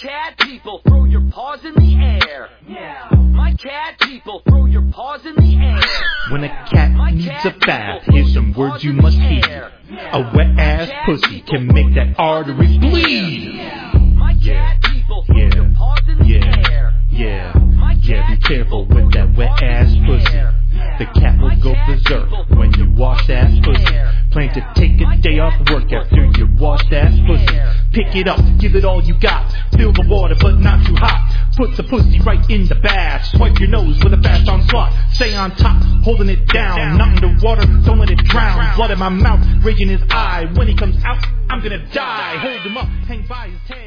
cat people, throw your paws in the air. Yeah. My cat people, throw your paws in the air. When a cat needs a bath, here's some words you must heed. A wet ass pussy can make that artery bleed. My cat people, throw your paws in the air. Yeah, be careful with that wet ass pussy. The cat will go berserk when you wash that pussy. Plan to take a day off work after you wash that pussy. Pick it up, give it all you got. Fill the water but not too hot. Put the pussy right in the bath. Swipe your nose with a fast onslaught. Stay on top, holding it down. Not in the water, don't let it drown. Blood in my mouth, raging his eye. When he comes out, I'm gonna die. Hold him up, hang by his tail.